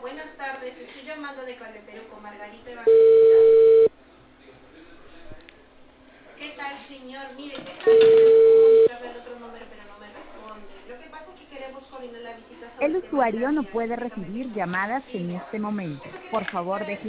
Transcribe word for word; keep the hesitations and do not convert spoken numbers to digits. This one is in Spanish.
Buenas tardes, estoy llamando de Carretero con Margarita Evangelista. ¿Qué tal, señor? Mire, ¿qué tal? Intento comunicarle al otro número, pero no me responde. Lo que pasa es que queremos coordinar la visita El sobre temas usuario no navideños, puede únicamente recibir con llamadas en domicilio. este momento. Esto quiere Por decir favor, que deje